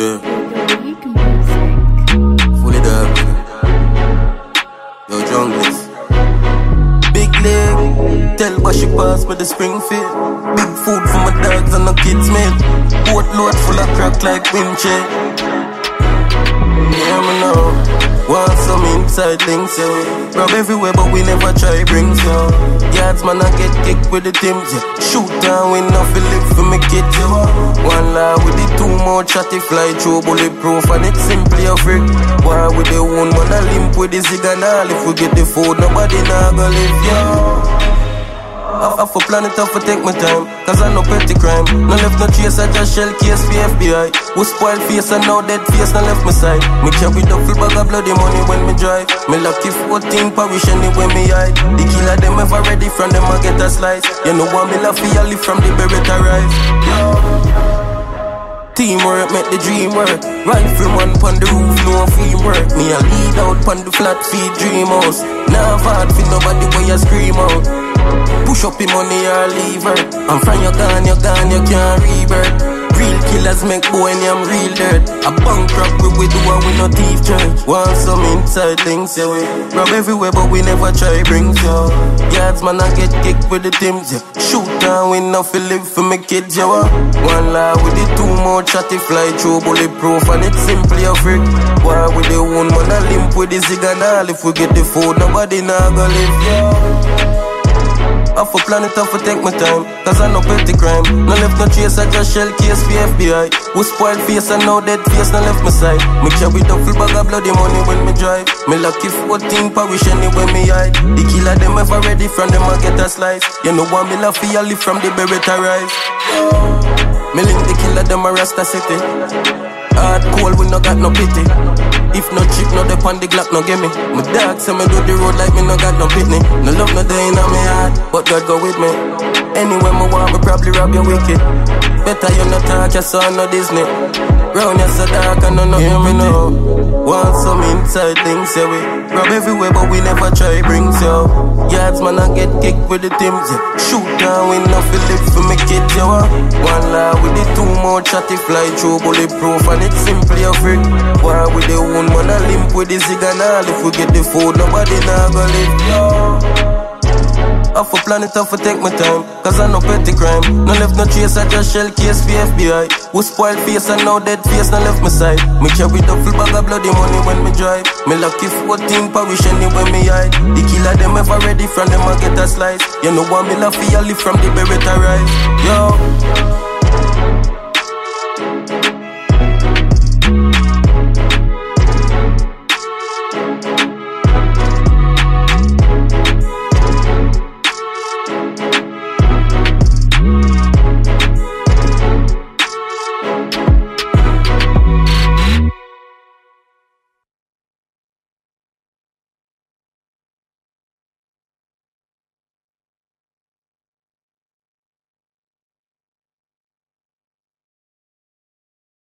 Yeah. Fully dark. Yo, junglist. Big leg. Tell what she pass with the spring fit. Big food for my dogs and the kids' meal. Boat load full of crack like windshield. Yeah, me know. Want some inside links, yeah. Rob everywhere, but we never try bring so. Yards man, I get kicked with the Timbs, yeah. Shoot down, we nothing live for me kids, yeah. One lie with the two more chatty fly through bulletproof, and it's simply a freak. Why with the one man, I limp with the zig and all. If we get the food, nobody nah go live, yeah. I for planet off, I take my time, cause I know petty crime. No left no trace, I just shell case for FBI. Who spoil face and now dead face, no left my side. Me carry duffel bag of bloody money when me drive. Me lucky 14 parish anywhere me hide. The killer them ever ready from them I get a slice. You know what me love for you live from the Beretta rise. Teamwork make the dream work. Rifleman pon the roof, no free work. Me a lead out pon the flat feet dream house. Now hard for nobody when you scream out. Push up your money or leave her. And from you gone, you can't revert. Real killers make boy name real dirt. A bankrupt we do what we no thief church. Want some inside links, yeah, we rob everywhere but we never try bring so. Yards man I get kicked with the Timbs, yeah. Shoot down, we nothing live for me kids, yeah. One lie with the two more chatty fly through bulletproof, and it's simply a freak. Why with the one man I limp with the zig and all. If we get the food, nobody nah go live, yeah. I for planet, I for take my time, cause I know petty crime. No left no trace, I just shell case for FBI. Who spoil face and now dead face, no left my side. Me carry duffel bag of bloody money when me drive. Me lucky 14 parish anywhere me hide. The killer them ever ready from them I get a slice. You know what me love for you live from the Beretta rise. Me link the killer them a Rasta City. Hard cold, we no got no pity. If no chick, no dep on the Glock, no gimme. My dog say me do the road like me no got no pitney. No love, no day in my heart, but God go with me. Anywhere me want, me probably rob you wicked. Better you no talk, your son no Disney. Round you so dark, and no hear me now. Want some inside links, yeah, we rob everywhere, but we never try bring so. Yards man, I get kicked with the Timbs, yeah. Shoot down, we nothing live for me kids, yeah. One lie with the two more chatty fly through bulletproof, and it's simply a freak. Why with the one man, I limp with the zig and all. If we get the food, nobody nah go live, yeah. I for planet, I for take my time, cause I know petty crime. No left no trace, I just shell case for FBI. Who spoil face and now dead face, no left my side. Me carry duffel bag of bloody money when me drive. Me lucky 14 parish anywhere me hide. The killer them ever ready from them I get a slice. You know what me love for you live from the Beretta rise. Yo.